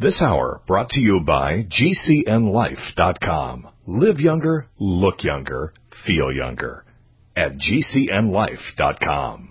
This hour brought to you by GCNLife.com. Live younger, look younger, feel younger. At GCNLife.com.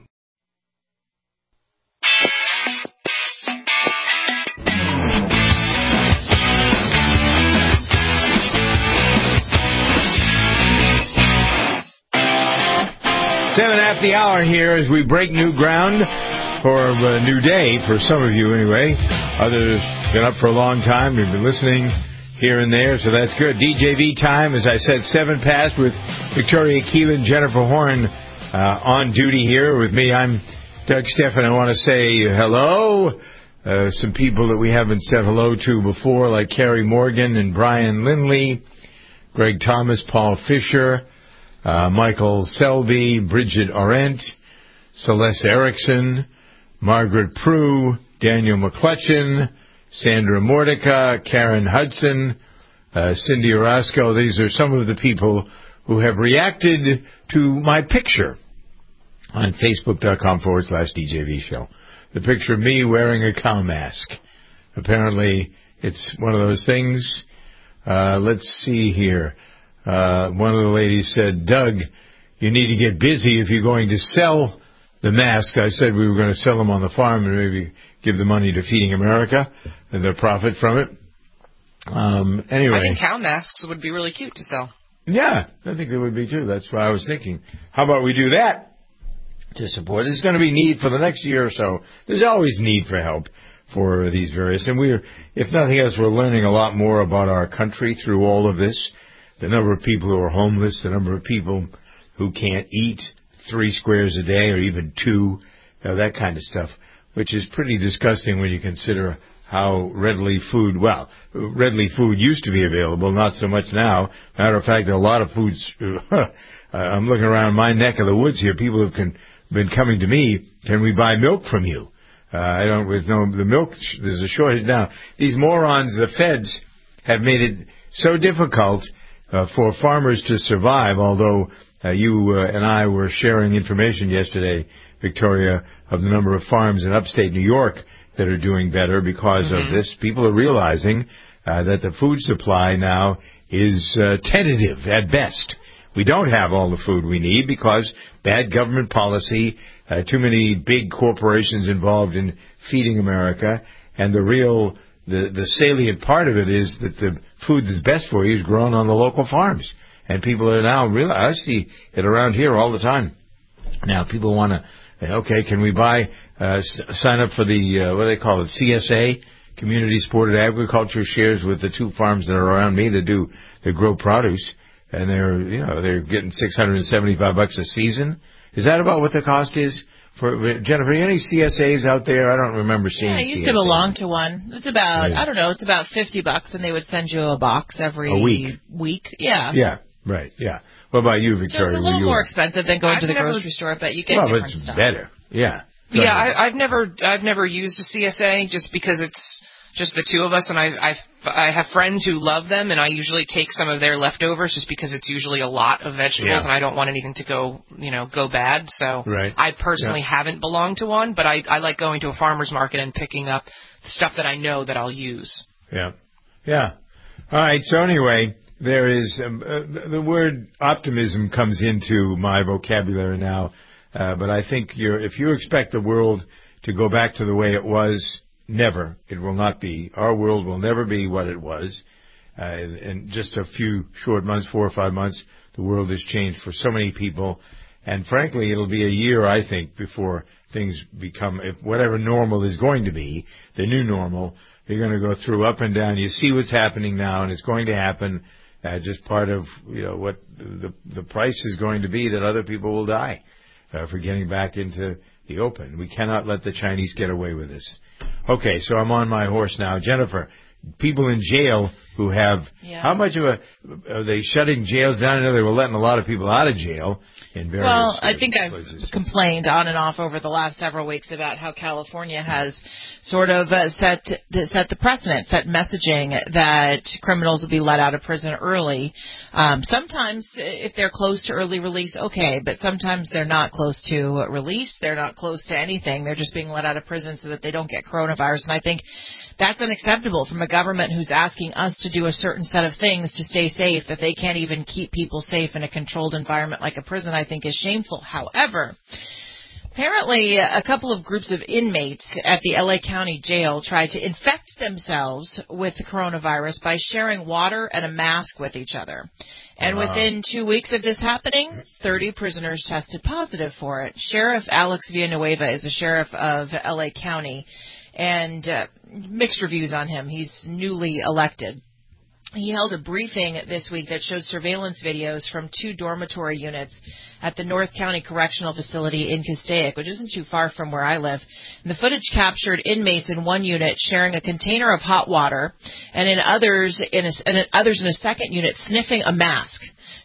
Seven after the hour here as we break new ground for a new day, for some of you anyway. Others been up for a long time. We've been listening here and there, so that's good. DJV time, as I said, 7 past with Victoria Keelan, Jennifer Horn on duty here with me. I'm Doug Stephan. I want to say hello. Some people that we haven't said hello to before, like Carrie Morgan and Brian Lindley, Greg Thomas, Paul Fisher, Michael Selby, Bridget Arendt, Celeste Erickson, Margaret Prue, Daniel McClutchin, Sandra Mordecai, Karen Hudson, Cindy Orozco. These are some of the people who have reacted to my picture on Facebook.com/DJV show. The picture of me wearing a cow mask. Apparently, it's one of those things. Let's see here. One of the ladies said, Doug, you need to get busy if you're going to sell the mask. I said we were going to sell them on the farm and maybe give the money to Feeding America and their profit from it. Anyway. I think cow masks would be really cute to sell. Yeah, I think they would be too. That's what I was thinking. How about we do that to support? There's going to be need for the next year or so. There's always need for help for these various. And we're, if nothing else, we're learning a lot more about our country through all of this. The number of people who are homeless, the number of people who can't eat 3 squares a day or even 2, that kind of stuff, which is pretty disgusting when you consider how readily food used to be available, not so much now. Matter of fact, a lot of foods, I'm looking around my neck of the woods here, people have been coming to me, can we buy milk from you? The milk, there's a shortage now. These morons, the feds, have made it so difficult for farmers to survive, although you and I were sharing information yesterday, Victoria, of the number of farms in upstate New York that are doing better because of this. People are realizing that the food supply now is tentative at best. We don't have all the food we need because bad government policy, too many big corporations involved in Feeding America, and the salient part of it is that the food that's best for you is grown on the local farms. And people are now I see it around here all the time. Now, people want to, okay, can we sign up for the, what do they call it, CSA, Community Supported Agriculture Shares with the 2 farms that are around me that grow produce. And they're getting $675 a season. Is that about what the cost is? For Jennifer, any CSAs out there? I don't remember seeing. Yeah, I used to belong to one. It's about, I don't know, it's about $50, and they would send you a box every week. Yeah. Yeah, right, yeah. What about you, Victoria? So it's a little more expensive than going to the grocery store, but you get different it's stuff. Better, yeah. Yeah, I've never used a CSA just because it's just the 2 of us, and I have friends who love them, and I usually take some of their leftovers just because it's usually a lot of vegetables, and I don't want anything to go bad. So I personally haven't belonged to one, but I like going to a farmer's market and picking up stuff that I know that I'll use. Yeah, yeah. All right. So anyway, there is the word optimism comes into my vocabulary now, but I think if you expect the world to go back to the way it was. Never. It will not be. Our world will never be what it was. In just a few short months, 4 or 5 months, the world has changed for so many people. And frankly, it'll be a year, I think, before things become, if whatever normal is going to be, the new normal, they're going to go through up and down. You see what's happening now, and it's going to happen just part of, what the price is going to be that other people will die for getting back into the open. We cannot let the Chinese get away with this. Okay, so I'm on my horse now. Jennifer, people in jail who have, how much of are they shutting jails down? I know they were letting a lot of people out of jail in various I think places. I've complained on and off over the last several weeks about how California has sort of set the precedent, set messaging that criminals will be let out of prison early. Sometimes if they're close to early release, okay, but sometimes they're not close to release. They're not close to anything. They're just being let out of prison so that they don't get coronavirus. And I think that's unacceptable from a government who's asking us to do a certain set of things to stay safe, that they can't even keep people safe in a controlled environment like a prison, I think is shameful. However, apparently a couple of groups of inmates at the LA County Jail tried to infect themselves with the coronavirus by sharing water and a mask with each other. And within 2 weeks of this happening, 30 prisoners tested positive for it. Sheriff Alex Villanueva is the sheriff of LA County, and mixed reviews on him. He's newly elected. He held a briefing this week that showed surveillance videos from 2 dormitory units at the North County Correctional Facility in Castaic, which isn't too far from where I live. And the footage captured inmates in one unit sharing a container of hot water, and others in a second unit sniffing a mask.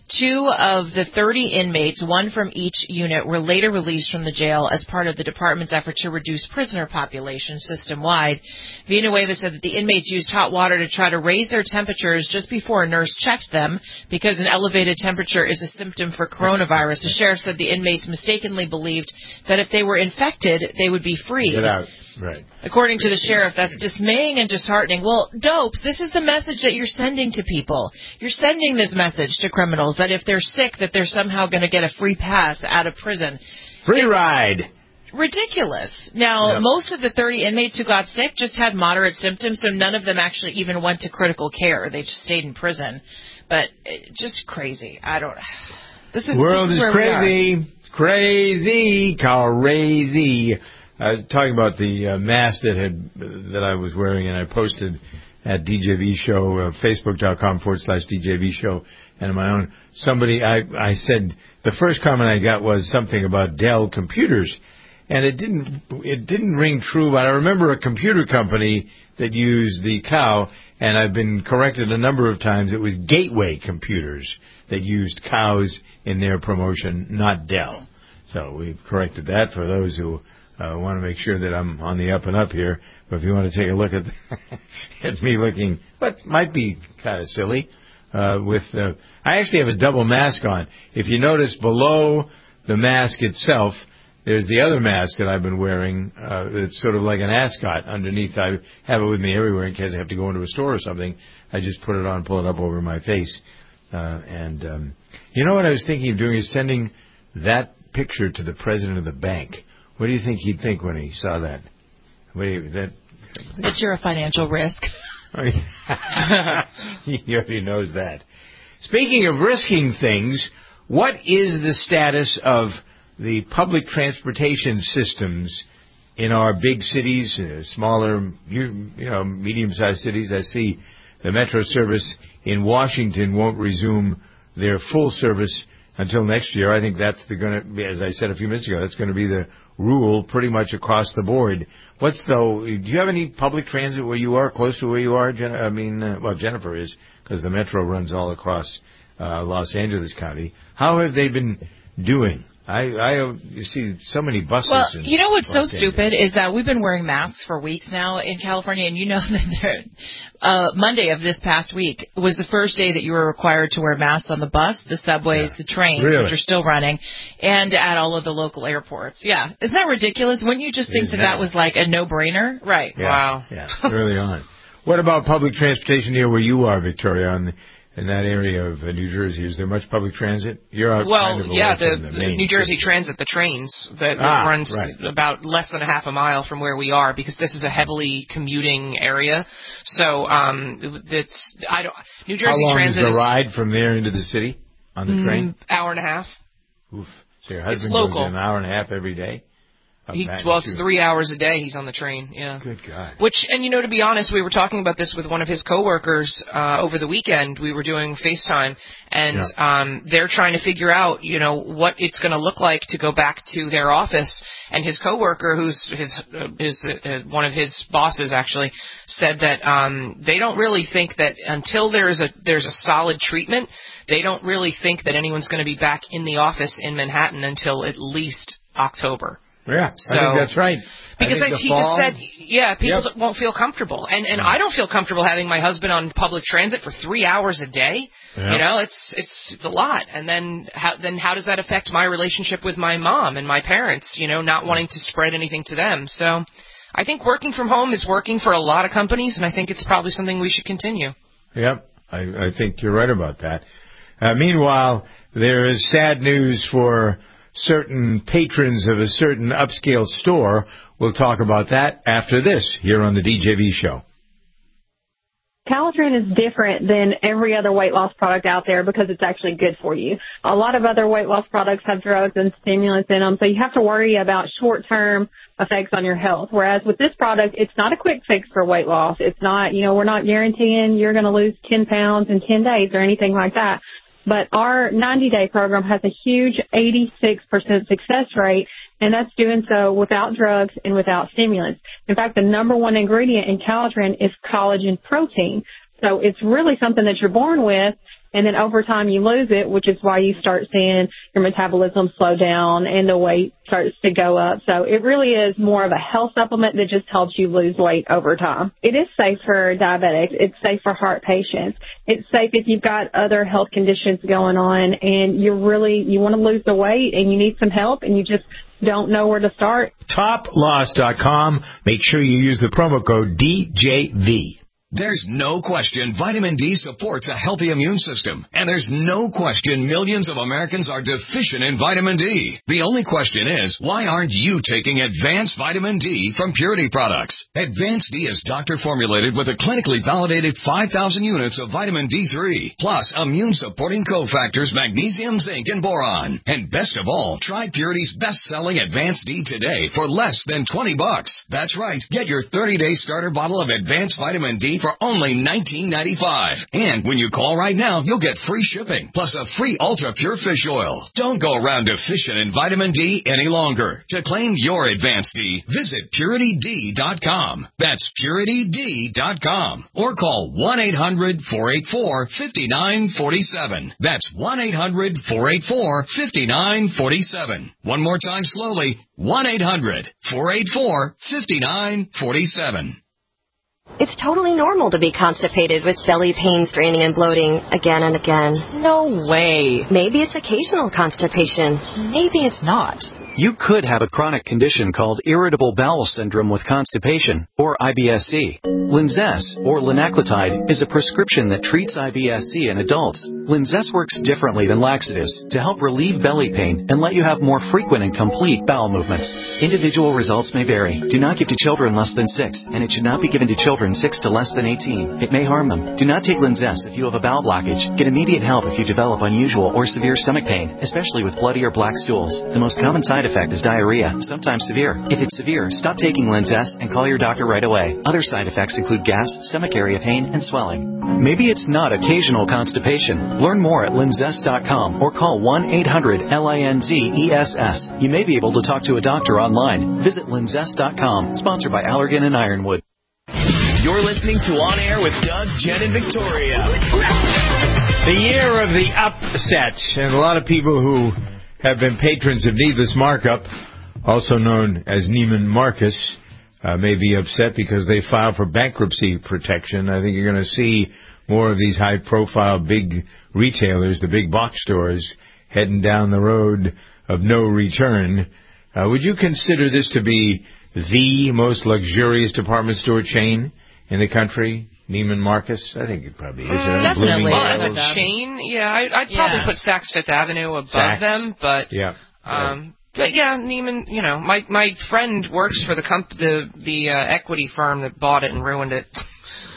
2 of the 30 inmates, 1 from each unit, were later released from the jail as part of the department's effort to reduce prisoner population system-wide. Villanueva said that the inmates used hot water to try to raise their temperatures just before a nurse checked them because an elevated temperature is a symptom for coronavirus. The sheriff said the inmates mistakenly believed that if they were infected, they would be free. Get out. Right. According to the sheriff, that's dismaying and disheartening. Well, dopes, this is the message that you're sending to people. You're sending this message to criminals that if they're sick, that they're somehow going to get a free pass out of prison. Free ride. Ridiculous. Now, most of the 30 inmates who got sick just had moderate symptoms, so none of them actually even went to critical care. They just stayed in prison. But just crazy. This is world is where crazy. Crazy. Crazy. I was talking about the mask that I was wearing, and I posted at DJV Show, Facebook.com/DJV Show, and my own. I said, the first comment I got was something about Dell computers, and it didn't ring true, but I remember a computer company that used the cow, and I've been corrected a number of times. It was Gateway Computers that used cows in their promotion, not Dell. So we've corrected that for those who want to make sure that I'm on the up and up here. But if you want to take a look at me looking, what might be kind of silly, I actually have a double mask on. If you notice below the mask itself, there's the other mask that I've been wearing. It's sort of like an ascot underneath. I have it with me everywhere in case I have to go into a store or something. I just put it on, pull it up over my face. You know what I was thinking of doing is sending that picture to the president of the bank. What do you think he'd think when he saw that? That you're a financial risk. He already knows that. Speaking of risking things, what is the status of the public transportation systems in our big cities, smaller, medium-sized cities? I see the Metro service in Washington won't resume their full service until next year. I think that's going to be, as I said a few minutes ago, that's going to be the rule pretty much across the board. Do you have any public transit where you are, close to where you are? Jennifer is, because the Metro runs all across Los Angeles County. How have they been doing? You see so many buses. Well, you know what's so stupid is that we've been wearing masks for weeks now in California, and you know that Monday of this past week was the first day that you were required to wear masks on the bus, the subways, the trains, which are still running, and at all of the local airports. Yeah. Isn't that ridiculous? Wouldn't you just think that was like a no-brainer? Right. Yeah. Wow. Yeah, early on. What about public transportation near where you are, Victoria, in that area of New Jersey? Is there much public transit? You're out kind of away from the main New Jersey Transit, the trains that runs about less than a half a mile from where we are, because this is a heavily commuting area. So New Jersey Transit. How long is the ride from there into the city on the train? Hour and a half. Oof. So your husband goes an hour and a half every day? It's 3 hours a day he's on the train, yeah. Good God. To be honest, we were talking about this with one of his coworkers over the weekend. We were doing FaceTime, and they're trying to figure out, what it's going to look like to go back to their office. And his coworker, who's one of his bosses, actually said that they don't really think that until there's a solid treatment, they don't really think that anyone's going to be back in the office in Manhattan until at least October. Yeah, I think that's right. Because he just said, people won't feel comfortable. And I don't feel comfortable having my husband on public transit for 3 hours a day. Yeah. It's a lot. And then how does that affect my relationship with my mom and my parents, not wanting to spread anything to them. So I think working from home is working for a lot of companies, and I think it's probably something we should continue. Yep, I think you're right about that. Meanwhile, there is sad news for certain patrons of a certain upscale store. We'll talk about that after this here on the DJV Show. Calitrin is different than every other weight loss product out there because it's actually good for you. A lot of other weight loss products have drugs and stimulants in them, so you have to worry about short-term effects on your health. Whereas with this product, it's not a quick fix for weight loss. It's not, we're not guaranteeing you're going to lose 10 pounds in 10 days or anything like that. But our 90-day program has a huge 86% success rate, and that's doing so without drugs and without stimulants. In fact, the number one ingredient in Calitrin is collagen protein. So it's really something that you're born with, and then over time you lose it, which is why you start seeing your metabolism slow down and the weight starts to go up. So it really is more of a health supplement that just helps you lose weight over time. It is safe for diabetics. It's safe for heart patients. It's safe if you've got other health conditions going on and you want to lose the weight and you need some help and you just don't know where to start. TopLoss.com. Make sure you use the promo code DJV. There's no question vitamin D supports a healthy immune system. And there's no question millions of Americans are deficient in vitamin D. The only question is, why aren't you taking Advanced Vitamin D from Purity Products? Advanced D is doctor-formulated with a clinically validated 5,000 units of vitamin D3, plus immune-supporting cofactors magnesium, zinc, and boron. And best of all, try Purity's best-selling Advanced D today for less than $20. That's right. Get your 30-day starter bottle of Advanced Vitamin D for only $19.95. And when you call right now, you'll get free shipping, plus a free Ultra Pure Fish Oil. Don't go around deficient in vitamin D any longer. To claim your Advanced D, visit PurityD.com. That's PurityD.com. Or call 1-800-484-5947. That's 1-800-484-5947. One more time slowly, 1-800-484-5947. It's totally normal to be constipated with belly pain, straining, and bloating again and again. No way. Maybe it's occasional constipation. Maybe it's not. You could have a chronic condition called irritable bowel syndrome with constipation, or IBS-C. Linzess, or linaclotide, is a prescription that treats IBS-C in adults. Linzess works differently than laxatives to help relieve belly pain and let you have more frequent and complete bowel movements. Individual results may vary. Do not give to children less than 6, and it should not be given to children 6 to less than 18. It may harm them. Do not take Linzess if you have a bowel blockage. Get immediate help if you develop unusual or severe stomach pain, especially with bloody or black stools. The most common side effect is diarrhea, sometimes severe. If it's severe, stop taking Linzess and call your doctor right away. Other side effects include gas, stomach area pain, and swelling. Maybe it's not occasional constipation. Learn more at linzess.com or call 1-800-LINZESS. You may be able to talk to a doctor online. Visit linzess.com. Sponsored by Allergan and Ironwood. You're listening to On Air with Doug, Jen, and Victoria. The year of the upset, and a lot of people who have been patrons of Needless Markup, also known as Neiman Marcus, may be upset because they filed for bankruptcy protection. I think you're going to see more of these high-profile big retailers, the big box stores, heading down the road of no return. Would you consider this to be the most luxurious department store chain in the country? Neiman Marcus? I think it probably is. Definitely. Well, as a chain, I'd probably put Saks Fifth Avenue above them, but but yeah, Neiman. My friend works for the equity firm that bought it and ruined it.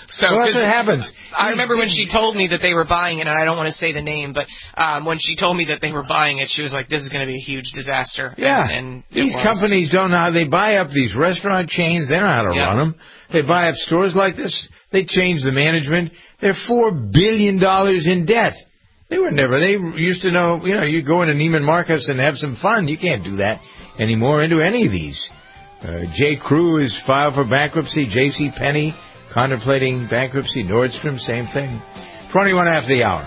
So well, that's what happens. I remember when she told me that they were buying it, and I don't want to say the name, but when she told me that they were buying it, she was like, this is going to be a huge disaster. Yeah. And these companies don't know how they buy up these restaurant chains. They don't know how to run them. They buy up stores like this. They change the management. They're $4 billion in debt. They used to know, you go into Neiman Marcus and have some fun. You can't do that anymore into any of these. J. Crew is filed for bankruptcy. J.C. Penney contemplating bankruptcy. Nordstrom, same thing. 21 after the hour.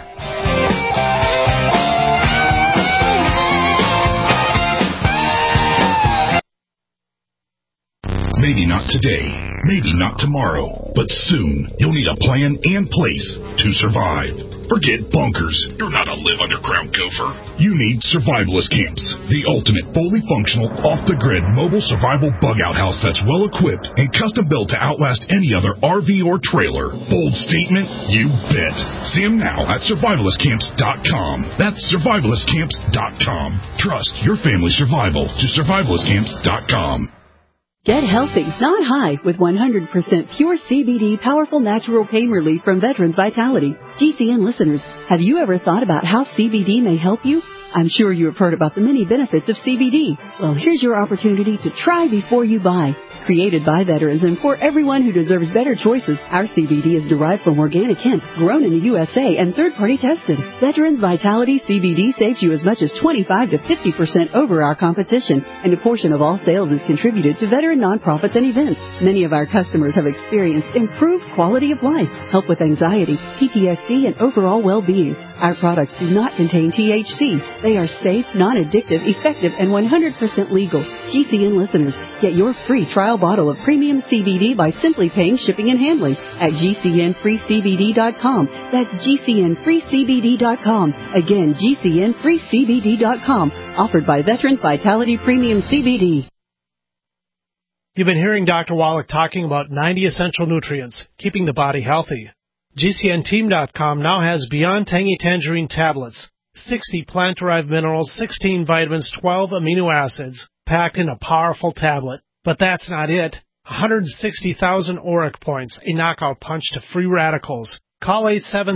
Maybe not today, maybe not tomorrow, but soon you'll need a plan and place to survive. Forget bunkers. You're not a live underground gopher. You need Survivalist Camps, the ultimate fully functional, off-the-grid mobile survival bug-out house that's well-equipped and custom-built to outlast any other RV or trailer. Bold statement? You bet. See them now at survivalistcamps.com. That's survivalistcamps.com. Trust your family's survival to survivalistcamps.com. Get healthy, not high, with 100% pure CBD powerful natural pain relief from Veterans Vitality. GCN listeners, have you ever thought about how CBD may help you? I'm sure you have heard about the many benefits of CBD. Well, here's your opportunity to try before you buy. Created by veterans and for everyone who deserves better choices, our CBD is derived from organic hemp, grown in the USA and third-party tested. Veterans Vitality CBD saves you as much as 25 to 50% over our competition, and a portion of all sales is contributed to veteran nonprofits and events. Many of our customers have experienced improved quality of life, help with anxiety, PTSD, and overall well-being. Our products do not contain THC. They are safe, non-addictive, effective, and 100% legal. GCN listeners, get your free trial bottle of premium CBD by simply paying shipping and handling at GCNFreeCBD.com. That's GCNFreeCBD.com. Again, GCNFreeCBD.com. Offered by Veterans Vitality Premium CBD. You've been hearing Dr. Wallach talking about 90 essential nutrients, keeping the body healthy. GCNteam.com now has Beyond Tangy Tangerine tablets, 60 plant-derived minerals, 16 vitamins, 12 amino acids, packed in a powerful tablet. But that's not it. 160,000 ORAC points, a knockout punch to free radicals. Call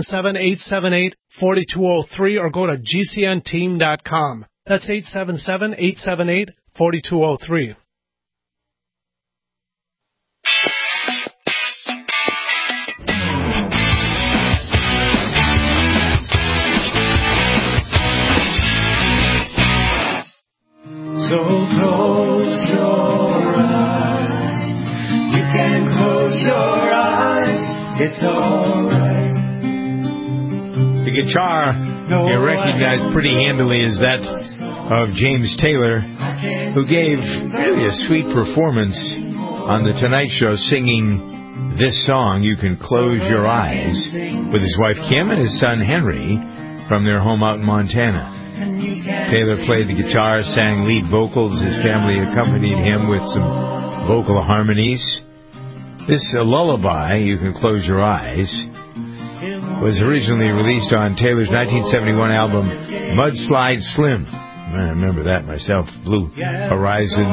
877-878-4203 or go to GCNteam.com. That's 877-878-4203. So close your eyes. You can close your eyes. It's alright. The guitar you recognize pretty handily is that of James Taylor, who gave really a sweet performance on The Tonight Show singing this song, You Can Close Your Eyes, with his wife Kim and his son Henry from their home out in Montana. Taylor played the guitar, sang lead vocals. His family accompanied him with some vocal harmonies. This lullaby, You Can Close Your Eyes, was originally released on Taylor's 1971 album, Mudslide Slim. I remember that myself. Blue Horizon.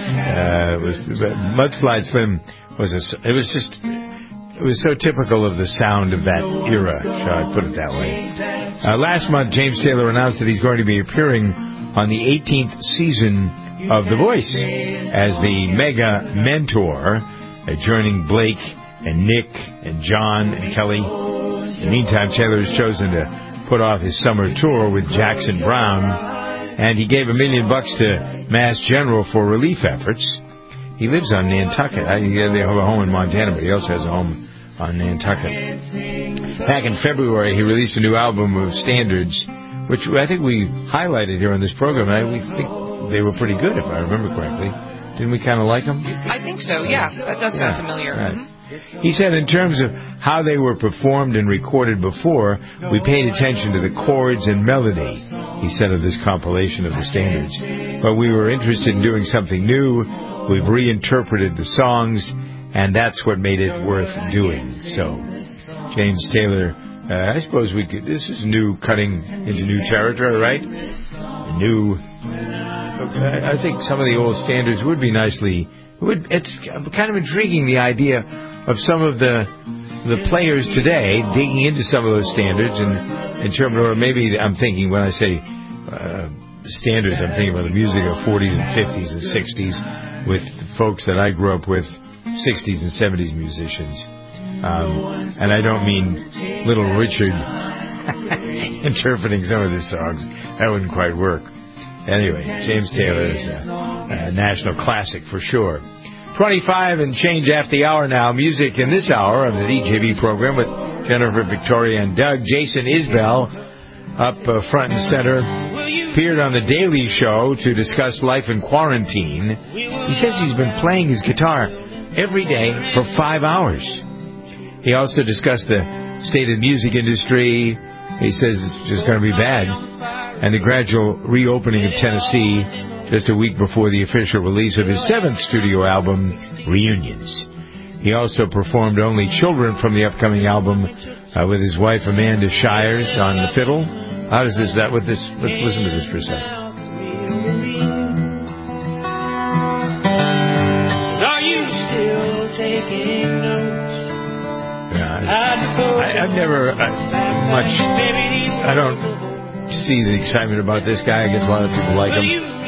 Mudslide Slim was it was so typical of the sound of that era, shall I put it that way. Last month, James Taylor announced that he's going to be appearing on the 18th season of The Voice as the mega mentor, joining Blake and Nick and John and Kelly. In the meantime, Taylor has chosen to put off his summer tour with Jackson Brown, and he gave $1 million to Mass General for relief efforts. He lives on Nantucket. They have a home in Montana, but he also has a home on Nantucket. Back in February, he released a new album of standards, which I think we highlighted here on this program. We think they were pretty good, if I remember correctly. Didn't we kind of like them? I think so, yeah. That does sound familiar. Right. Mm-hmm. He said in terms of how they were performed and recorded before, we paid attention to the chords and melody, he said of this compilation of the standards. But we were interested in doing something new. We've reinterpreted the songs, and that's what made it worth doing. So, James Taylor, I suppose we could, this is new, cutting into new territory, right? New. I think some of the old standards would be nicely, it's kind of intriguing, the idea of some of the the players today digging into some of those standards and in terms of, or maybe I'm thinking when I say standards, I'm thinking about the music of 40s and 50s and 60s with folks that I grew up with, 60s and 70s musicians. And I don't mean Little Richard interpreting some of the songs. That wouldn't quite work. Anyway, James Taylor is a national classic for sure. 25 and change after the hour now. Music in this hour of the DJB program with Jennifer, Victoria, and Doug. Jason Isbell up front and center. Appeared on The Daily Show to discuss life in quarantine. He says he's been playing his guitar every day for 5 hours. He also discussed the state of the music industry. He says it's just going to be bad. And the gradual reopening of Tennessee just a week before the official release of his 7th studio album, Reunions. He also performed Only Children from the upcoming album with his wife Amanda Shires on the fiddle. How does this, let's listen to this for a second. Are you still taking notes? I've never I don't see the excitement about this guy. I guess a lot of people like him.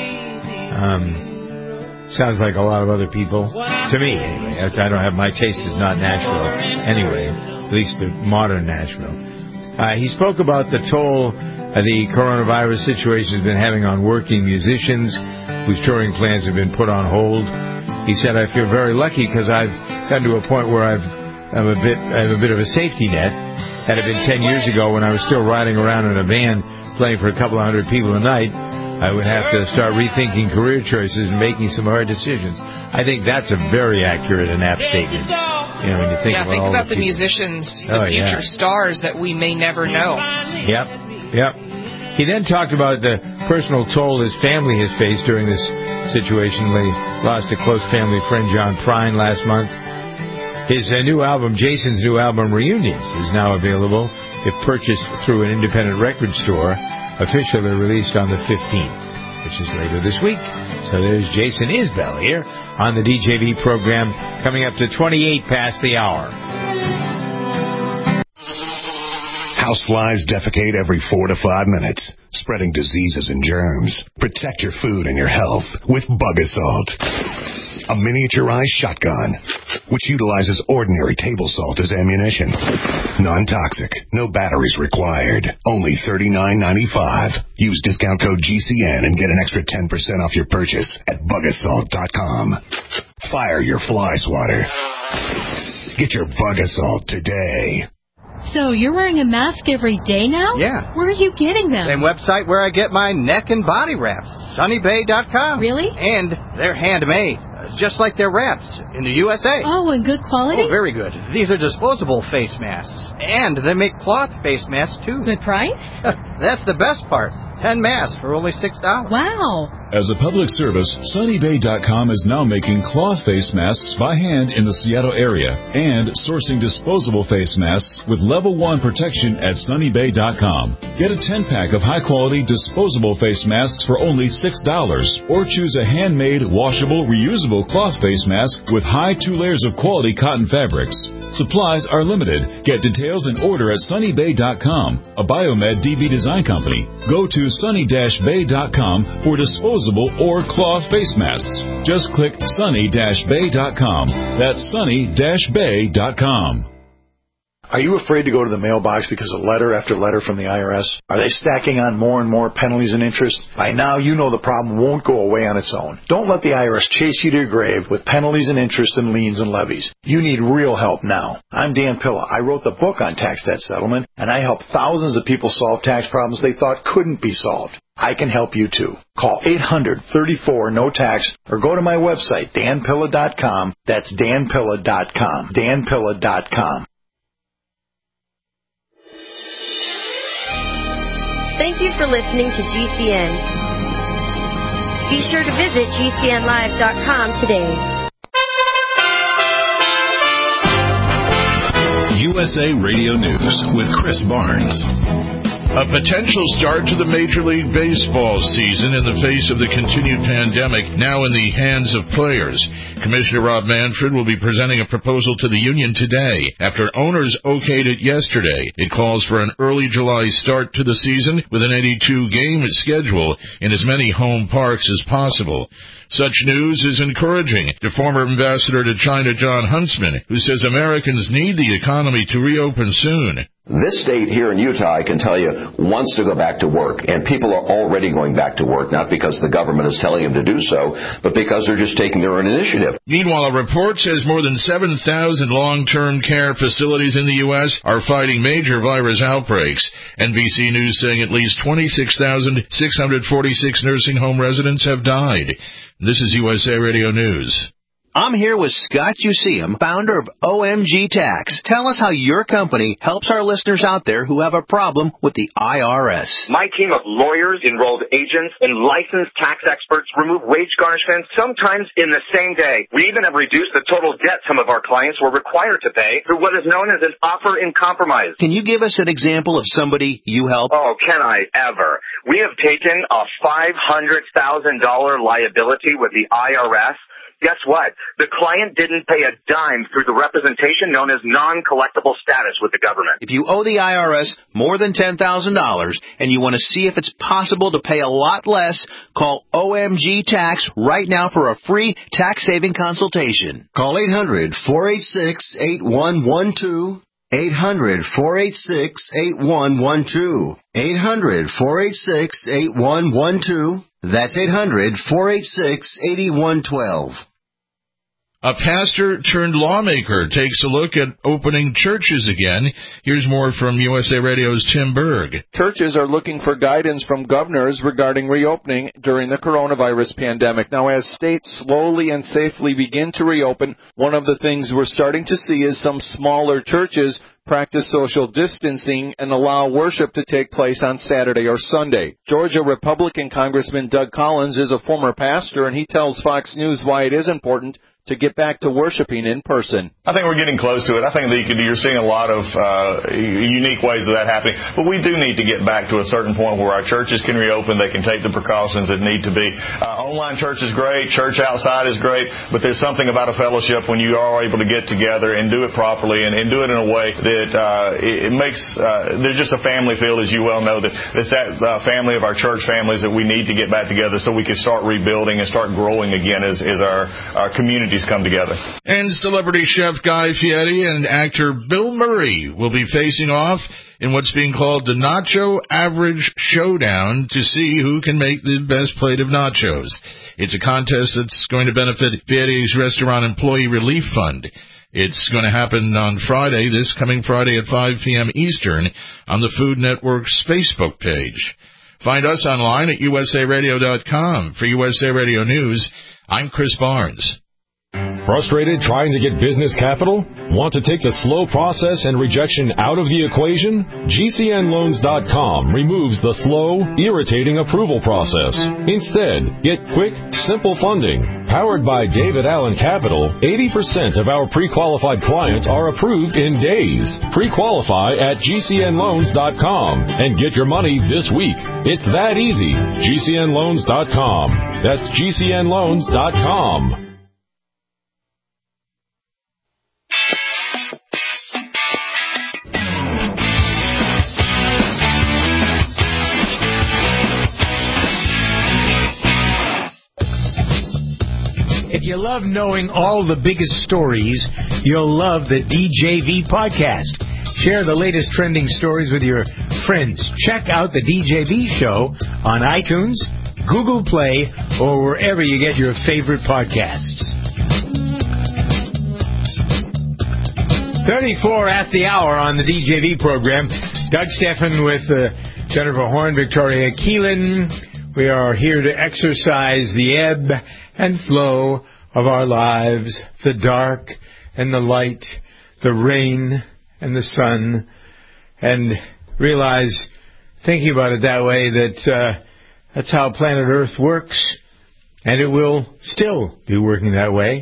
Sounds like a lot of other people. To me, anyway. I don't have, my taste is not Nashville. Anyway, at least the modern Nashville. He spoke about the toll the coronavirus situation has been having on working musicians whose touring plans have been put on hold. He said, I feel very lucky because I've gotten to a point where I have a bit of a safety net. Had it been 10 years ago when I was still riding around in a van playing for a couple of hundred people a night, I would have to start rethinking career choices and making some hard decisions. I think that's a very accurate and apt statement. You know, when you think about the musicians, the future stars that we may never know. Yep. He then talked about the personal toll his family has faced during this situation when he lost a close family friend, John Prine, last month. His new album, Jason's new album, Reunions, is now available if purchased through an independent record store, officially released on the 15th, which is later this week. So there's Jason Isbell here on the DJB program, coming up to 28 past the hour. Houseflies defecate every 4 to 5 minutes, spreading diseases and germs. Protect your food and your health with Bug Assault. A miniaturized shotgun, which utilizes ordinary table salt as ammunition. Non-toxic, no batteries required. Only $39.95. Use discount code GCN and get an extra 10% off your purchase at bugassault.com. Fire your fly swatter. Get your Bug Assault today. So you're wearing a mask every day now? Yeah. Where are you getting them? Same website where I get my neck and body wraps. SunnyBay.com. Really? And they're handmade, just like their wraps in the USA. Oh, and good quality? Oh, very good. These are disposable face masks. And they make cloth face masks, too. Good price? That's the best part. 10 masks for only $6. Wow. As a public service, SunnyBay.com is now making cloth face masks by hand in the Seattle area and sourcing disposable face masks with level 1 protection at SunnyBay.com. Get a 10-pack of high-quality disposable face masks for only $6 or choose a handmade, washable, reusable cloth face mask with high 2 layers of quality cotton fabrics. Supplies are limited. Get details and order at SunnyBay.com, a Biomed DB design company. Go to sunny-bay.com for disposable or cloth face masks. Just click sunny-bay.com. That's sunny-bay.com. Are you afraid to go to the mailbox because of letter after letter from the IRS? Are they stacking on more and more penalties and interest? By now, you know the problem won't go away on its own. Don't let the IRS chase you to your grave with penalties and interest and liens and levies. You need real help now. I'm Dan Pilla. I wrote the book on tax debt settlement, and I help thousands of people solve tax problems they thought couldn't be solved. I can help you too. Call 800-34-NO-TAX or go to my website, danpilla.com. That's danpilla.com. danpilla.com. Thank you for listening to GCN. Be sure to visit GCNlive.com today. USA Radio News with Chris Barnes. A potential start to the Major League Baseball season in the face of the continued pandemic, now in the hands of players. Commissioner Rob Manfred will be presenting a proposal to the union today after owners okayed it yesterday. It calls for an early July start to the season with an 82-game schedule in as many home parks as possible. Such news is encouraging to former ambassador to China John Huntsman, who says Americans need the economy to reopen soon. This state here in Utah, I can tell you, wants to go back to work, and people are already going back to work, not because the government is telling them to do so, but because they're just taking their own initiative. Meanwhile, a report says more than 7,000 long-term care facilities in the U.S. are fighting major virus outbreaks. NBC News saying at least 26,646 nursing home residents have died. This is USA Radio News. I'm here with Scott Useum, founder of OMG Tax. Tell us how your company helps our listeners out there who have a problem with the IRS. My team of lawyers, enrolled agents, and licensed tax experts remove wage garnishments sometimes in the same day. We even have reduced the total debt some of our clients were required to pay through what is known as an offer in compromise. Can you give us an example of somebody you help? Oh, can I ever? We have taken a $500,000 liability with the IRS. Guess what? The client didn't pay a dime through the representation known as non-collectible status with the government. If you owe the IRS more than $10,000 and you want to see if it's possible to pay a lot less, call OMG Tax right now for a free tax-saving consultation. Call 800-486-8112. 800-486-8112. 800-486-8112. That's 800-486-8112. A pastor turned lawmaker takes a look at opening churches again. Here's more from USA Radio's Tim Berg. Churches are looking for guidance from governors regarding reopening during the coronavirus pandemic. Now, as states slowly and safely begin to reopen, one of the things we're starting to see is some smaller churches practice social distancing and allow worship to take place on Saturday or Sunday. Georgia Republican Congressman Doug Collins is a former pastor, and he tells Fox News why it is important to get back to worshiping in person. I think we're getting close to it. I think that you're seeing a lot of unique ways of that happening. But we do need to get back to a certain point where our churches can reopen. They can take the precautions that need to be. Online church is great. Church outside is great. But there's something about a fellowship when you are able to get together and do it properly and do it in a way that it makes there's just a family feel, as you well know, that family of our church families that we need to get back together so we can start rebuilding and start growing again as our communities come together. And celebrity chef Guy Fieri and actor Bill Murray will be facing off in what's being called the Nacho Average Showdown to see who can make the best plate of nachos. It's a contest that's going to benefit Fieri's Restaurant Employee Relief Fund. It's going to happen on Friday, this coming Friday at 5 p.m. Eastern on the Food Network's Facebook page. Find us online at usaradio.com. For USA Radio News, I'm Chris Barnes. Frustrated trying to get business capital? Want to take the slow process and rejection out of the equation? GCNloans.com removes the slow, irritating approval process. Instead, get quick, simple funding. Powered by David Allen Capital, 80% of our pre-qualified clients are approved in days. Pre-qualify at GCNloans.com and get your money this week. It's that easy. GCNloans.com. That's GCNloans.com. If you love knowing all the biggest stories, you'll love the DJV podcast. Share the latest trending stories with your friends. Check out the DJV show on iTunes, Google Play, or wherever you get your favorite podcasts. 34 at the hour on the DJV program. Doug Steffen with Jennifer Horn, Victoria Keelan. We are here to exercise the ebb and flow of our lives, the dark and the light, the rain and the sun, and realize, thinking about it that way, that that's how planet Earth works, and it will still be working that way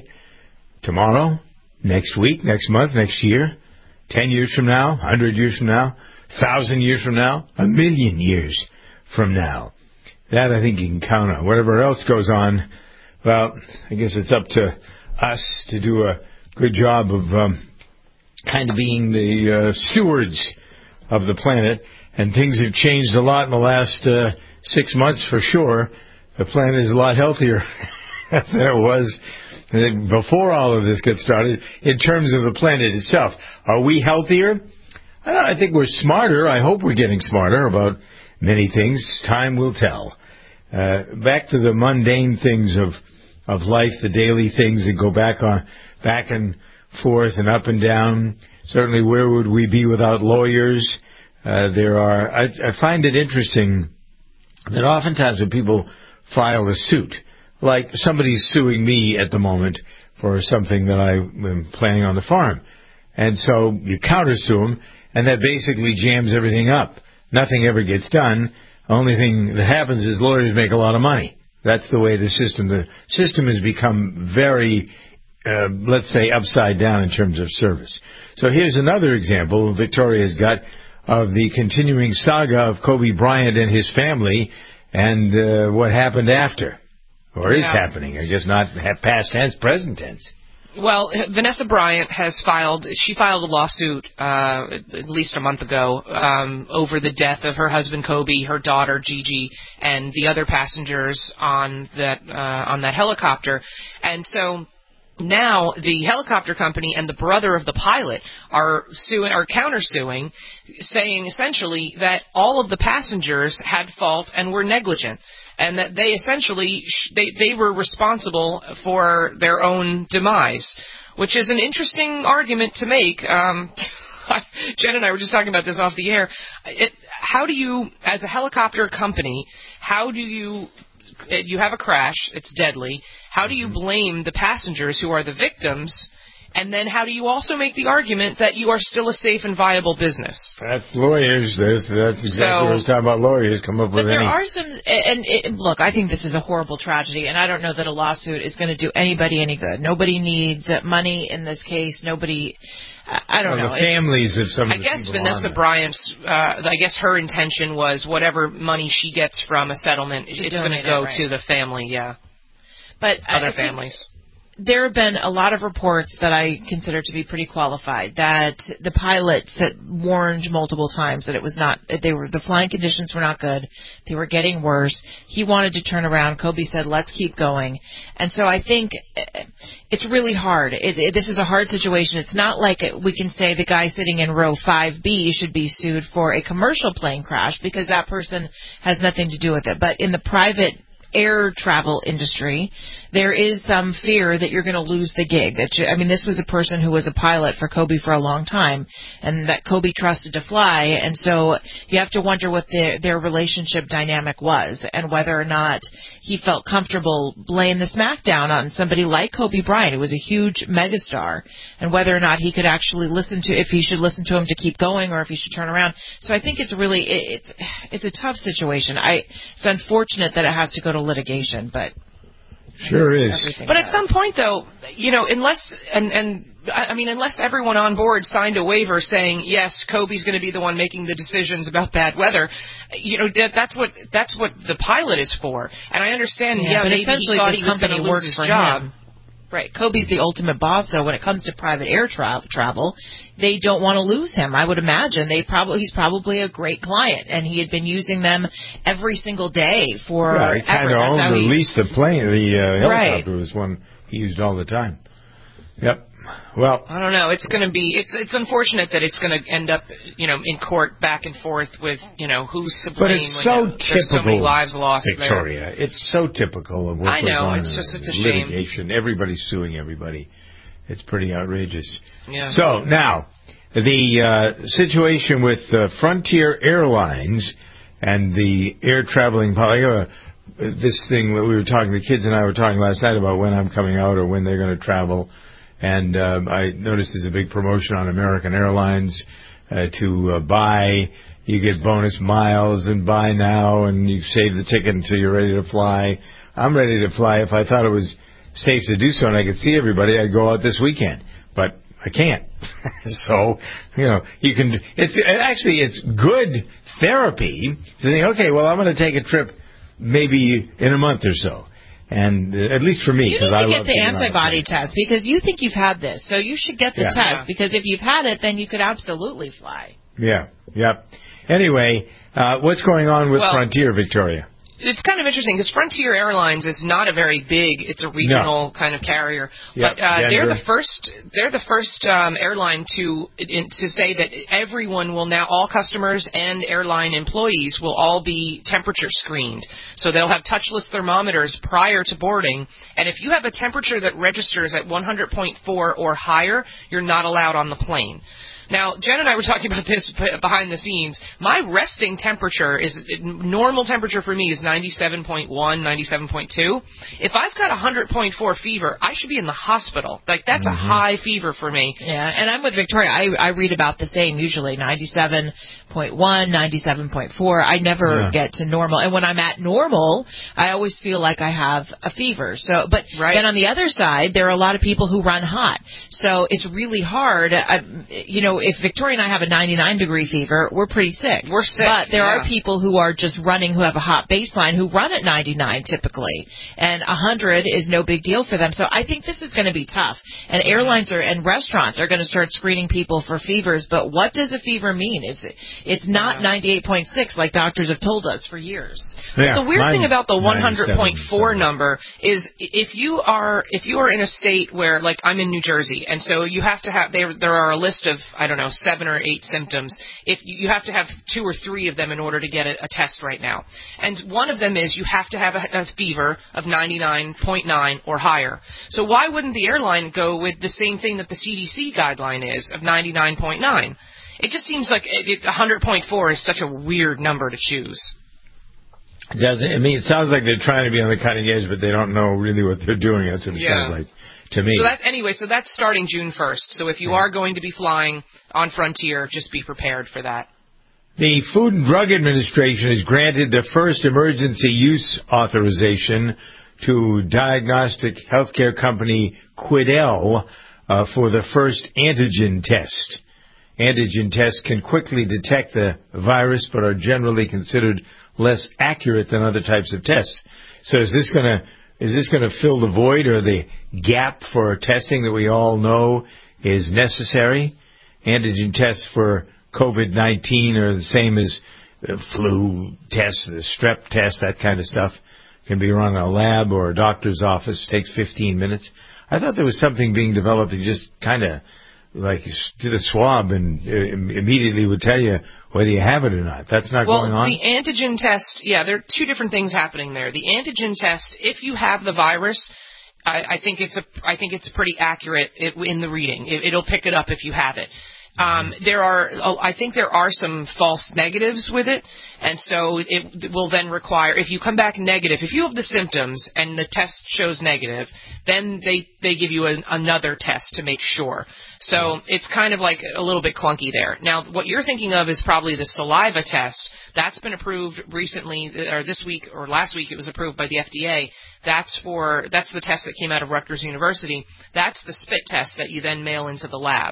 tomorrow, next week, next month, next year, 10 years from now, 100 years from now. 1,000 years from now, 1,000,000 years from now. That I think you can count on. Whatever else goes on, well, I guess it's up to us to do a good job of kind of being the stewards of the planet. And things have changed a lot in the last 6 months for sure. The planet is a lot healthier than it was before all of this got started in terms of the planet itself. Are we healthier? I think we're smarter. I hope we're getting smarter about many things. Time will tell. Back to the mundane things of life, the daily things that go back and forth and up and down. Certainly, where would we be without lawyers? I find it interesting that oftentimes when people file a suit, like somebody's suing me at the moment for something that I'm planning on the farm, and so you countersue them, and that basically jams everything up. Nothing ever gets done. The only thing that happens is lawyers make a lot of money. That's the way the system has become very, let's say, upside down in terms of service. So here's another example Victoria's got of the continuing saga of Kobe Bryant and his family and what happened after, or is happening. I guess not past tense, present tense. Well, Vanessa Bryant filed a lawsuit at least a month ago over the death of her husband Kobe, her daughter Gigi, and the other passengers on that helicopter. And so now the helicopter company and the brother of the pilot are countersuing, saying essentially that all of the passengers had fault and were negligent, and that they essentially they were responsible for their own demise, which is an interesting argument to make. Jen and I were just talking about this off the air. How do you, as a helicopter company, you have a crash, it's deadly, how do you blame the passengers who are the victims, and then how do you also make the argument that you are still a safe and viable business? That's lawyers. That's exactly what I was talking about. Lawyers come up with But there are some, look, I think this is a horrible tragedy, and I don't know that a lawsuit is going to do anybody any good. Nobody needs money in this case. Nobody, I don't know. The families of some of the people. I guess Vanessa Bryant's, I guess her intention was whatever money she gets from a settlement, it's going to go to the family, But other families. There have been a lot of reports that I consider to be pretty qualified that the pilots had warned multiple times that the flying conditions were not good. They were getting worse. He wanted to turn around. Kobe said, let's keep going. And so I think it's really hard. This is a hard situation. It's not like we can say the guy sitting in row 5B should be sued for a commercial plane crash because that person has nothing to do with it. But in the private air travel industry, there is some fear that you're going to lose the gig. This was a person who was a pilot for Kobe for a long time, and that Kobe trusted to fly, and so you have to wonder what their relationship dynamic was, and whether or not he felt comfortable laying the smackdown on somebody like Kobe Bryant, who was a huge megastar, and whether or not he could actually if he should listen to him to keep going, or if he should turn around. So I think it's a tough situation. It's unfortunate that it has to go to litigation, but sure is. But at some point, though, unless everyone on board signed a waiver saying yes, Kobe's going to be the one making the decisions about bad weather, that's what the pilot is for. And I understand, but maybe essentially he thought this he was going company to lose works his for job. him. Right. Kobe's the ultimate boss, though. When it comes to private air travel, they don't want to lose him. I would imagine he's probably a great client, and he had been using them every single day for he kind of owned or leased the plane. The helicopter was one he used all the time. Yep. Well, I don't know. It's going to be. It's unfortunate that it's going to end up, in court back and forth with, who's to blame. But it's so typical. There's so many lives lost, Victoria. There. It's so typical of what I know. goes on. It's a litigation. shame. Everybody's suing everybody. It's pretty outrageous. Yeah. So now the situation with Frontier Airlines and the air traveling. This thing that the kids and I were talking last night about when I'm coming out or when they're going to travel. And I noticed there's a big promotion on American Airlines to buy. You get bonus miles and buy now, and you save the ticket until you're ready to fly. I'm ready to fly. If I thought it was safe to do so and I could see everybody, I'd go out this weekend. But I can't. So, you can, it's good therapy to think, okay, well, I'm going to take a trip maybe in a month or so. And at least for me, because I love to get the antibody test because you think you've had this. So you should get the test because if you've had it, then you could absolutely fly. Yeah. Yep. Anyway, what's going on with Frontier, Victoria? It's kind of interesting because Frontier Airlines is not a very big. It's a regional kind of carrier, but they're the first. They're the first airline to say that everyone will now, all customers and airline employees will all be temperature screened. So they'll have touchless thermometers prior to boarding, and if you have a temperature that registers at 100.4 or higher, you're not allowed on the plane. Now, Jen and I were talking about this behind the scenes. My resting temperature normal temperature for me is 97.1, 97.2. If I've got 100.4 fever, I should be in the hospital. Like, that's a high fever for me. Yeah, and I'm with Victoria. I read about the same usually, 97.1, 97.4. I never get to normal. And when I'm at normal, I always feel like I have a fever. So, but then on the other side, there are a lot of people who run hot. So it's really hard, if Victoria and I have a 99-degree fever, we're pretty sick. We're sick. But there are people who are just running, who have a hot baseline, who run at 99 typically. And 100 is no big deal for them. So I think this is going to be tough. And airlines and restaurants are going to start screening people for fevers. But what does a fever mean? It's not 98.6 like doctors have told us for years. Yeah, the weird thing about the 100.4 number is if you are in a state where, like, I'm in New Jersey, and so you have to have, there are a list of, 7 or 8 symptoms. If you have to have 2 or 3 of them in order to get a test right now. And one of them is you have to have a fever of 99.9 or higher. So why wouldn't the airline go with the same thing that the CDC guideline is of 99.9? It just seems like 100.4 is such a weird number to choose. It sounds like they're trying to be on the cutting edge, but they don't know really what they're doing. That's what it sounds like to me. So that's starting June 1st. So if you are going to be flying on Frontier, just be prepared for that. The Food and Drug Administration has granted the first emergency use authorization to diagnostic healthcare company Quidel for the first antigen test. Antigen tests can quickly detect the virus, but are generally considered less accurate than other types of tests. So is this going to fill the void or the gap for testing that we all know is necessary? Antigen tests for COVID-19 are the same as the flu tests, the strep test, that kind of stuff. Can be run in a lab or a doctor's office. Takes 15 minutes. I thought there was something being developed that just kind of like did a swab and immediately would tell you whether you have it or not. That's not going on? Well, the antigen test, there are 2 different things happening there. The antigen test, if you have the virus, I think it's pretty accurate in the reading. It'll pick it up if you have it. I think there are some false negatives with it, and so it will then require, if you come back negative, if you have the symptoms and the test shows negative, then they give you another test to make sure. So it's kind of like a little bit clunky there. Now, what you're thinking of is probably the saliva test. That's been approved recently, or this week, or last week it was approved by the FDA. That's the test that came out of Rutgers University. That's the spit test that you then mail into the lab.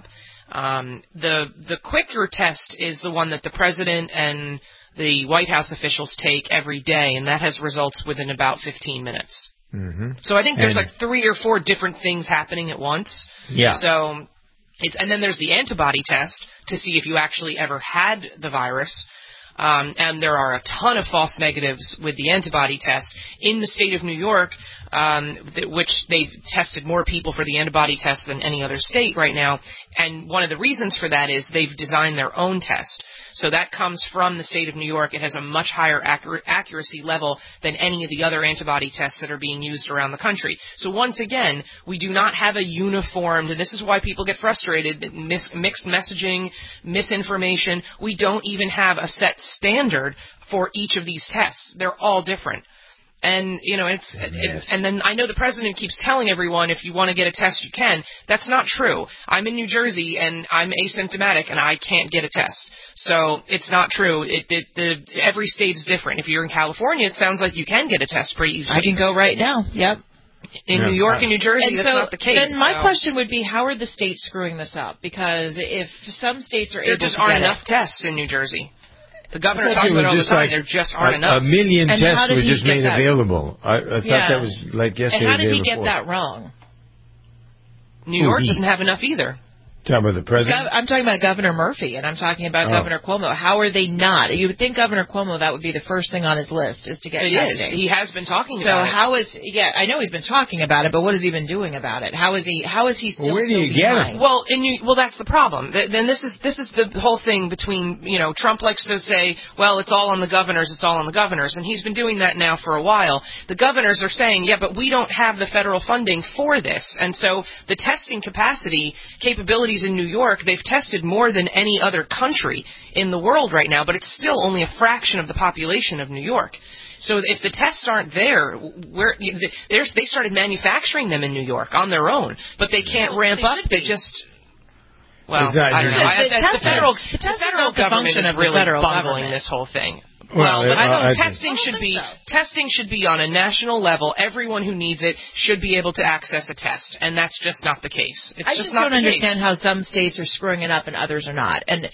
The quicker test is the one that the president and the White House officials take every day, and that has results within about 15 minutes. Mm-hmm. So I think there's like 3 or 4 different things happening at once. Yeah. So and then there's the antibody test to see if you actually ever had the virus. And there are a ton of false negatives with the antibody test. In the state of New York, which they've tested more people for the antibody test than any other state right now, and one of the reasons for that is they've designed their own test. So that comes from the state of New York. It has a much higher accuracy level than any of the other antibody tests that are being used around the country. So once again, we do not have a uniformed, and this is why people get frustrated, mixed messaging, misinformation. We don't even have a set standard for each of these tests. They're all different. And, and then I know the president keeps telling everyone if you want to get a test, you can. That's not true. I'm in New Jersey, and I'm asymptomatic, and I can't get a test. So it's not true. Every state is different. If you're in California, it sounds like you can get a test pretty easily. I can go right now. Yep. In New York and New Jersey, and that's not the case. Then my question would be, how are the states screwing this up? Because if some states are able to there just aren't enough tests in New Jersey. The governor talks about it all the time. There just aren't enough. 1 million tests were just made available. I thought that was like yesterday. And how did he before. get that wrong? New York doesn't have enough either. Talking about the president? I'm talking about Governor Murphy, and I'm talking about Governor Cuomo. How are they not? You would think Governor Cuomo, that would be the first thing on his list, is to get testing. It is. He has been talking about it. So how is... Yeah, I know he's been talking about it, but what has he been doing about it? How is he still where do you get him? Well, that's the problem. Then this is the whole thing between, Trump likes to say, well, it's all on the governors, it's all on the governors, and he's been doing that now for a while. The governors are saying, yeah, but we don't have the federal funding for this, and so the testing capabilities in New York, they've tested more than any other country in the world right now, but it's still only a fraction of the population of New York. So if the tests aren't there, they started manufacturing them in New York on their own, but they can't ramp up. They just... Well, I don't know. The federal government is really bungling this whole thing. Well, but testing should be on a national level. Everyone who needs it should be able to access a test, and that's just not the case. I just don't understand how some states are screwing it up and others are not. And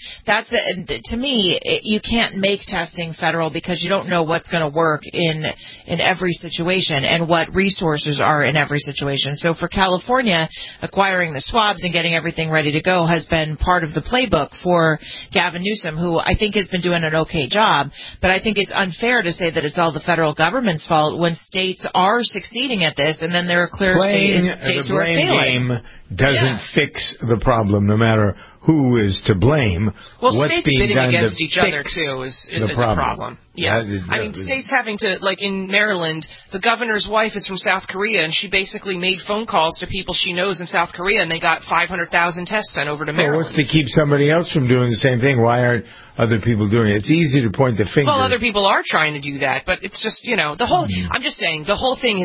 to me, you can't make testing federal because you don't know what's going to work in every situation and what resources are in every situation. So for California, acquiring the swabs and getting everything ready to go has been part of the playbook for Gavin Newsom, who I think has been doing an okay job. But I think it's unfair to say that it's all the federal government's fault when states are succeeding at this, and then there are clear states who are failing. The blame game doesn't fix the problem, no matter who is to blame. Well, what's states being bidding done against to each other, too, is a problem. Yeah. States having to, like in Maryland, the governor's wife is from South Korea, and she basically made phone calls to people she knows in South Korea, and they got 500,000 tests sent over to Maryland. Well, what's to keep somebody else from doing the same thing? Why aren't other people doing it? It's easy to point the finger. Well, other people are trying to do that, but it's just, the whole, I'm just saying, the whole thing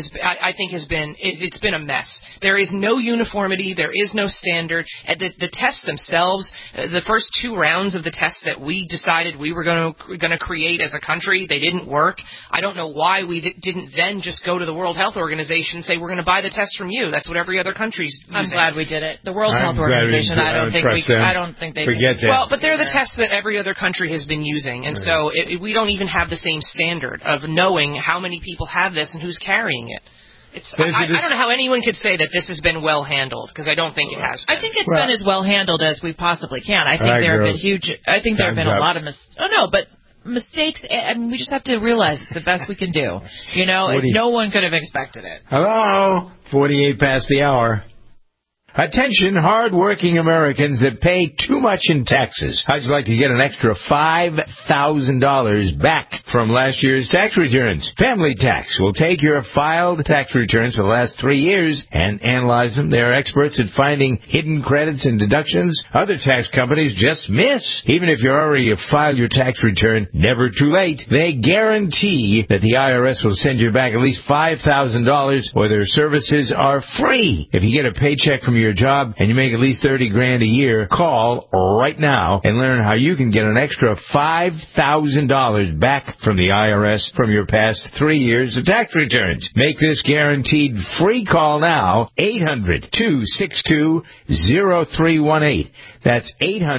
it's been a mess. There is no uniformity. There is no standard. The tests themselves, the first 2 rounds of the tests that we decided we were going to create as a country, they didn't work. I don't know why we didn't then just go to the World Health Organization and say, we're going to buy the tests from you. That's what every other country's using. I'm glad we did it. The World Health Organization, I don't think they forget that. Well, but they're the tests that every other country has been using, and so we don't even have the same standard of knowing how many people have this and who's carrying it. I don't know how anyone could say that this has been well handled, because I don't think it has been. I think it's been as well handled as we possibly can. I think there have been a lot of mistakes, and we just have to realize it's the best we can do. No one could have expected it. Hello, 48 past the hour. Attention, hard-working Americans that pay too much in taxes. How'd you like to get an extra $5,000 back from last year's tax returns? Family Tax will take your filed tax returns for the last 3 years and analyze them. They're experts at finding hidden credits and deductions other tax companies just miss. Even if you already have filed your tax return, never too late. They guarantee that the IRS will send you back at least $5,000 or their services are free. If you get a paycheck from your job and you make at least $30,000 a year, call right now and learn how you can get an extra $5,000 back from the IRS from your past 3 years of tax returns. Make this guaranteed free call now, 800-262-0318. That's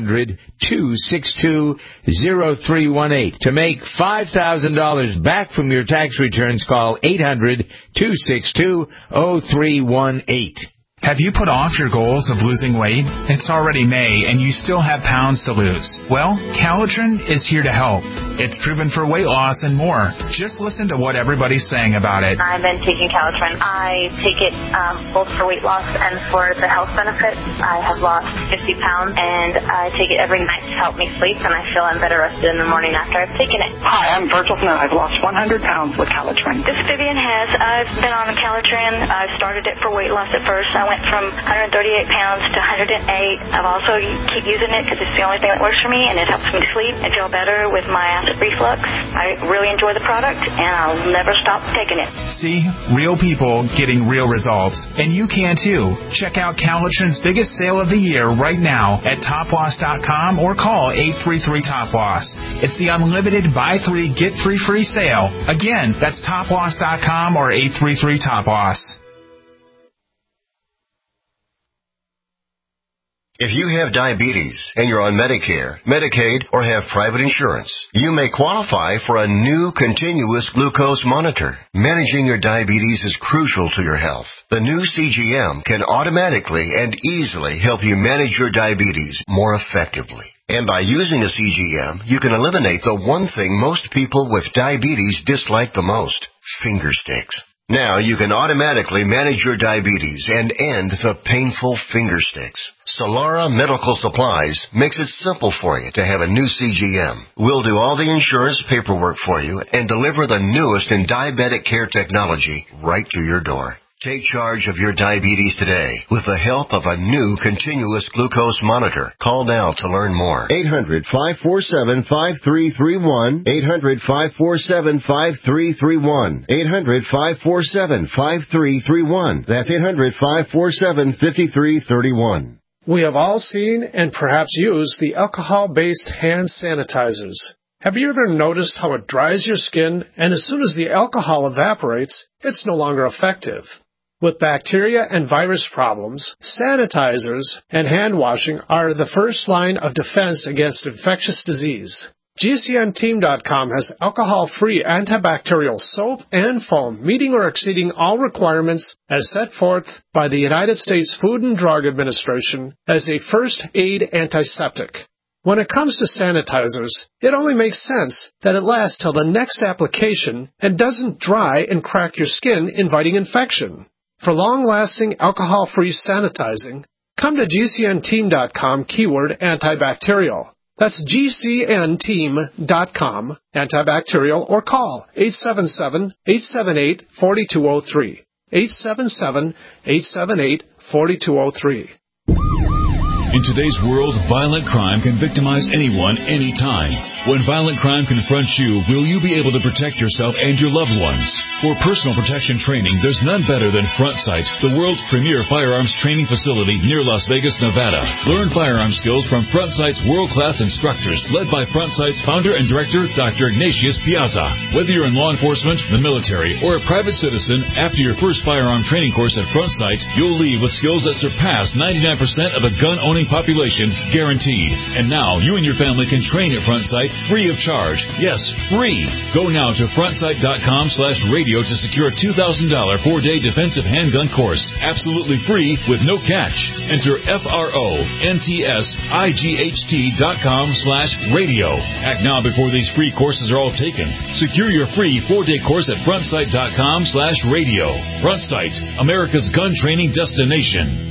800-262-0318. To make $5,000 back from your tax returns, call 800-262-0318. Have you put off your goals of losing weight? It's already May, and you still have pounds to lose. Well, Calitrin is here to help. It's proven for weight loss and more. Just listen to what everybody's saying about it. I've been taking Calitrin. I take it both for weight loss and for the health benefits. I have lost 50 pounds, and I take it every night to help me sleep, and I feel I'm better rested in the morning after I've taken it. Hi, I'm Virgil Smith. I've lost 100 pounds with Calitrin. This is Vivian Hess. I've been on Calitrin. I started it for weight loss at first. I went from 138 pounds to 108. I've also keep using it because it's the only thing that works for me, and it helps me sleep and feel better with my acid reflux. I really enjoy the product, and I'll never stop taking it. See, real people getting real results, and you can too. Check out Calitrin's biggest sale of the year right now at TopLoss.com or call 833-TOP-LOSS. It's the unlimited buy 3 get 3 free sale. Again, that's TopLoss.com or 833-TOP-LOSS. If you have diabetes and you're on Medicare, Medicaid, or have private insurance, you may qualify for a new continuous glucose monitor. Managing your diabetes is crucial to your health. The new CGM can automatically and easily help you manage your diabetes more effectively. And by using a CGM, you can eliminate the one thing most people with diabetes dislike the most, finger sticks. Now you can automatically manage your diabetes and end the painful finger sticks. Solara Medical Supplies makes it simple for you to have a new CGM. We'll do all the insurance paperwork for you and deliver the newest in diabetic care technology right to your door. Take charge of your diabetes today with the help of a new continuous glucose monitor. Call now to learn more. 800-547-5331. 800-547-5331. 800-547-5331. That's 800-547-5331. We have all seen and perhaps used the alcohol-based hand sanitizers. Have you ever noticed how it dries your skin, and as soon as the alcohol evaporates, it's no longer effective? With bacteria and virus problems, sanitizers and hand washing are the first line of defense against infectious disease. GCNteam.com has alcohol-free antibacterial soap and foam meeting or exceeding all requirements as set forth by the United States Food and Drug Administration as a first aid antiseptic. When it comes to sanitizers, it only makes sense that it lasts till the next application and doesn't dry and crack your skin, inviting infection. For long-lasting alcohol-free sanitizing, come to GCNteam.com keyword antibacterial. That's GCNteam.com antibacterial or call 877-878-4203. 877-878-4203. In today's world, violent crime can victimize anyone, anytime. When violent crime confronts you, will you be able to protect yourself and your loved ones? For personal protection training, there's none better than Front Sight, the world's premier firearms training facility near Las Vegas, Nevada. Learn firearm skills from Front Sight's world-class instructors, led by Front Sight's founder and director, Dr. Ignatius Piazza. Whether you're in law enforcement, the military, or a private citizen, after your first firearm training course at Front Sight, you'll leave with skills that surpass 99% of the gun-owning population, guaranteed. And now, you and your family can train at Front Sight free of charge. Yes, free. Go now to frontsight.com/radio to secure a $2,000 4-day defensive handgun course. Absolutely free with no catch. Enter FRONTSIGHT.com/radio. Act now before these free courses are all taken. Secure your free 4-day course at frontsight.com/radio. Front Sight, America's gun training destination.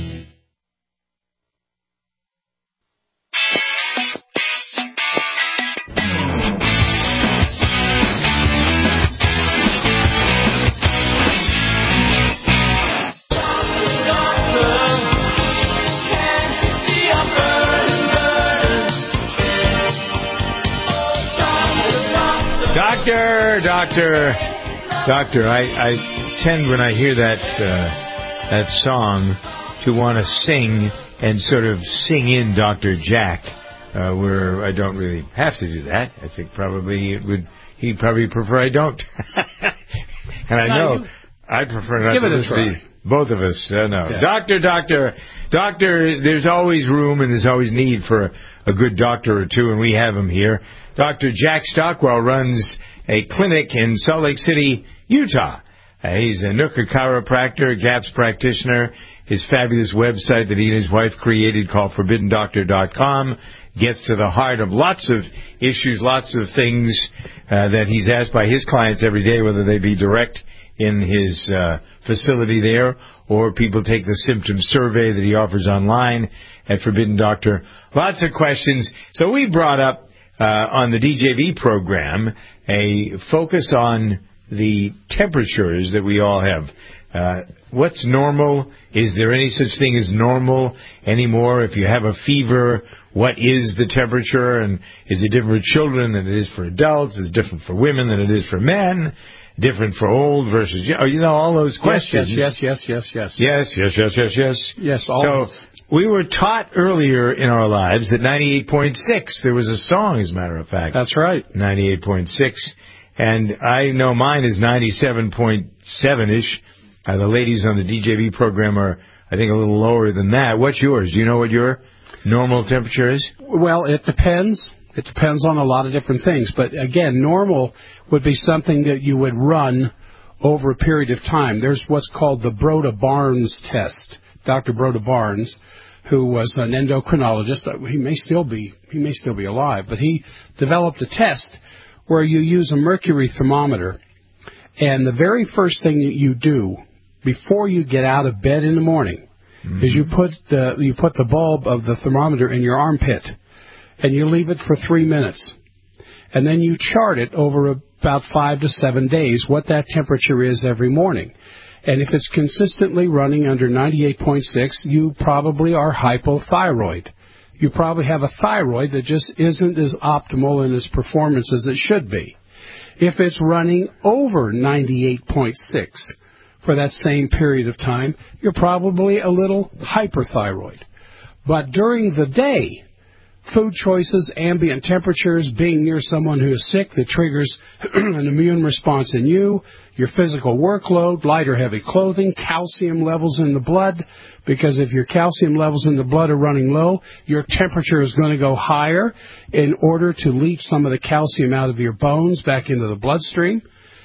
Doctor, I tend when I hear that song to want to sing and sort of sing in Dr. Jack, where I don't really have to do that. I think probably he'd probably prefer I don't. And I know I'd prefer not to listen to both of us. No. Yes. Doctor, there's always room and there's always need for a good doctor or two, and we have him here. Dr. Jack Stockwell runs a clinic in Salt Lake City, Utah. He's a Nooka chiropractor, a GAPS practitioner. His fabulous website that he and his wife created called ForbiddenDoctor.com gets to the heart of lots of issues, lots of things that he's asked by his clients every day, whether they be direct in his facility there or people take the symptom survey that he offers online at Forbidden Doctor. Lots of questions. So we brought up on the DJV program a focus on the temperatures that we all have. What's normal? Is there any such thing as normal anymore? If you have a fever, what is the temperature? And is it different for children than it is for adults? Is it different for women than it is for men? Different for old versus, all those questions. Yes. Yes, all those. We were taught earlier in our lives that 98.6, there was a song, as a matter of fact. That's right. 98.6. And I know mine is 97.7-ish. The ladies on the DJV program are, I think, a little lower than that. What's yours? Do you know what your normal temperature is? Well, it depends. It depends on a lot of different things. But, again, normal would be something that you would run over a period of time. There's what's called the Broda-Barnes test. Dr. Broda-Barnes, who was an endocrinologist, he may still be alive, but he developed a test where you use a mercury thermometer, and the very first thing that you do before you get out of bed in the morning is you put the bulb of the thermometer in your armpit, and you leave it for 3 minutes, and then you chart it over about 5 to 7 days what that temperature is every morning. And if it's consistently running under 98.6, you probably are hypothyroid. You probably have a thyroid that just isn't as optimal in its performance as it should be. If it's running over 98.6 for that same period of time, you're probably a little hyperthyroid. But during the day, food choices, ambient temperatures, being near someone who is sick that triggers an immune response in you, your physical workload, light or heavy clothing, calcium levels in the blood, because if your calcium levels in the blood are running low, your temperature is going to go higher in order to leach some of the calcium out of your bones back into the bloodstream.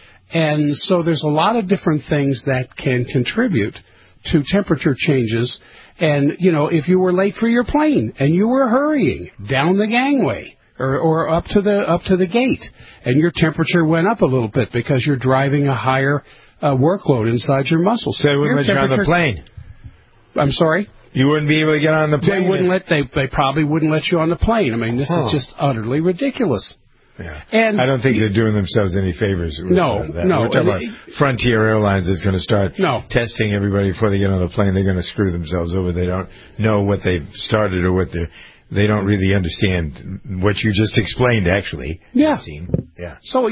And so there's a lot of different things that can contribute to temperature changes. And, if you were late for your plane and you were hurrying down the gangway or up to the gate and your temperature went up a little bit because you're driving a higher workload inside your muscles. So they wouldn't let you on the plane. I'm sorry? You wouldn't be able to get on the plane? They probably wouldn't let you on the plane. I mean, this is just utterly ridiculous. Yeah. And I don't think they're doing themselves any favors with that. No. We're talking about Frontier Airlines is going to start testing everybody before they get on the plane. They're going to screw themselves over. They don't know what they've started or they don't really understand what you just explained, actually. Yeah. Yeah. So,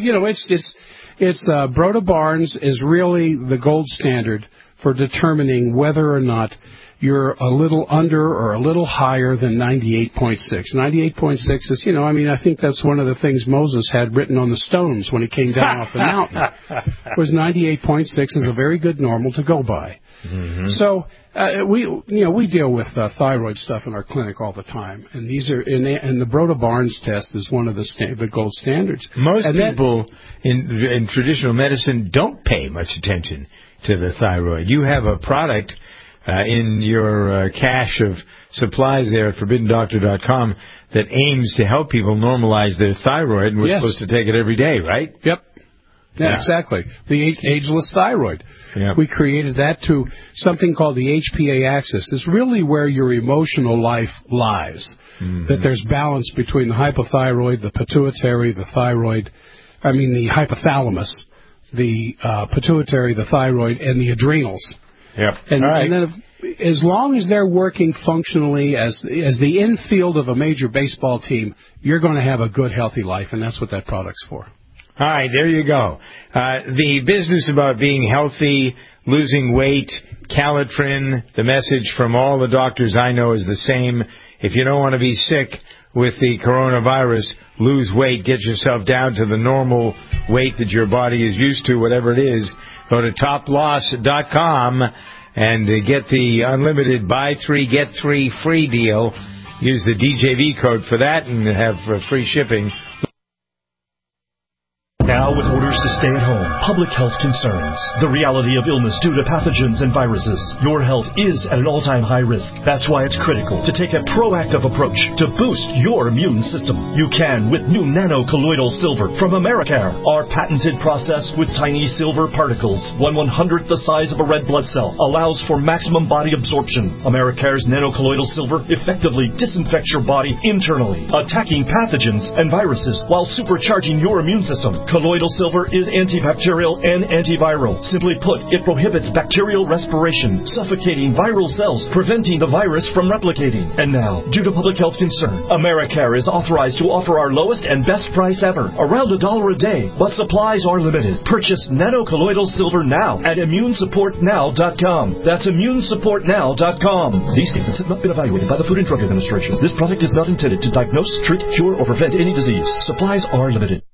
it's Broda-Barnes is really the gold standard for determining whether or not you're a little under or a little higher than 98.6. 98.6 is, I think that's one of the things Moses had written on the stones when he came down off the mountain. Was 98.6 is a very good normal to go by. Mm-hmm. So we deal with thyroid stuff in our clinic all the time, and these are and the Broda-Barnes test is one of the gold standards. Most people in traditional medicine don't pay much attention to the thyroid. You have a product in your cache of supplies there at ForbiddenDoctor.com that aims to help people normalize their thyroid, and we're supposed to take it every day, right? Yep. Yeah, exactly. The ageless thyroid. Yep. We created that to something called the HPA axis. It's really where your emotional life lies. Mm-hmm. That there's balance between the hypothyroid, the pituitary, the hypothalamus, the pituitary, the thyroid, and the adrenals. Yep. And then as long as they're working functionally as the infield of a major baseball team, you're going to have a good, healthy life, and that's what that product's for. All right, there you go. The business about being healthy, losing weight, Calitrin, the message from all the doctors I know is the same. If you don't want to be sick with the coronavirus, lose weight, get yourself down to the normal weight that your body is used to, whatever it is. Go to toploss.com and get the unlimited buy 3, get 3 free deal. Use the DJV code for that and have free shipping. Now with orders to stay at home, public health concerns, the reality of illness due to pathogens and viruses, your health is at an all-time high risk. That's why it's critical to take a proactive approach to boost your immune system. You can with new nano-colloidal silver from Americare. Our patented process with tiny silver particles, 1/100th the size of a red blood cell, allows for maximum body absorption. Americare's nano-colloidal silver effectively disinfects your body internally, attacking pathogens and viruses while supercharging your immune system. Colloidal silver is antibacterial and antiviral. Simply put, it prohibits bacterial respiration, suffocating viral cells, preventing the virus from replicating. And now, due to public health concern, Americare is authorized to offer our lowest and best price ever, around $1 a day, but supplies are limited. Purchase nano-colloidal silver now at ImmuneSupportNow.com. That's ImmuneSupportNow.com. These statements have not been evaluated by the Food and Drug Administration. This product is not intended to diagnose, treat, cure, or prevent any disease. Supplies are limited.